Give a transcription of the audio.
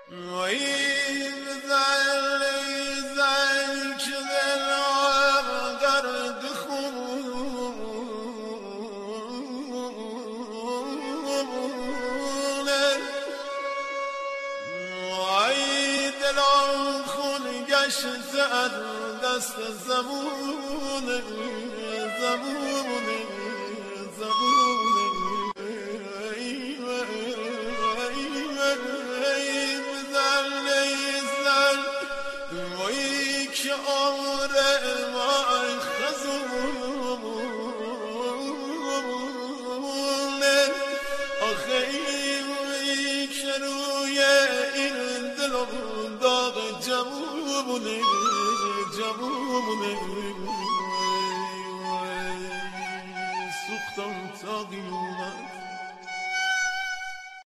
وای زل که دل غرق خونه وای دلم خون گشت از دست زمونه وای که آره وای خزونه آخه وای که روی این دلم داغ جمونه سوختم تا قیامت